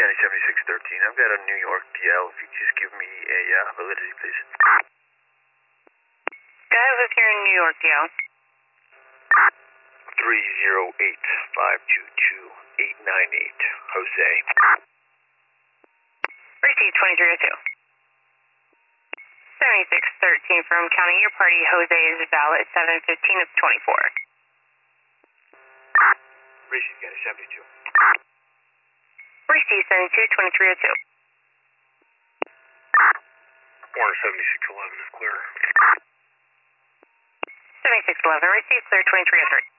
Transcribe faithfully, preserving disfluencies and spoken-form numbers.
County seventy-six thirteen. I've got a New York D L. If you could just give me a uh, validity, please. Go ahead with your New York D L. three zero eight five two two eight nine eight. Jose. Receive twenty-three oh two. seventy-six thirteen from County. Your party, Jose, is valid seven fifteen of twenty-four. Receive County seventy-two. Receive seventy-two, twenty-three oh two. Warner seventy-six eleven is clear. seventy-six eleven, receive clear twenty-three oh three.